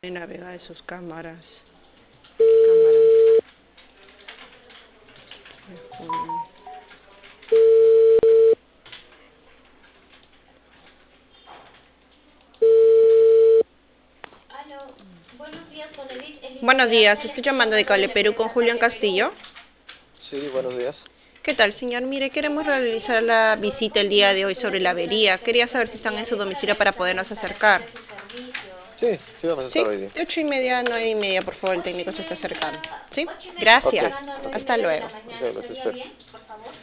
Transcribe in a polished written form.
Navega de sus cámaras. Cámaras. Aló, buenos días, con Elite Buenos días, Comercial. estoy Estoy llamando de llamando de la Cale Perú con empresa Julián Cable Perú. Castillo. Sí, buenos días. ¿Qué tal, señor? Mire, queremos realizar la visita el día de hoy sobre la avería. Quería saber si están en su domicilio para podernos acercar. Sí, sí vamos a estar ¿Sí? hoy día. De 8:30 a 9:30, por favor, el técnico se está acercando. ¿Sí? Ok, Gracias. ok. Hasta luego. Ok, los espero.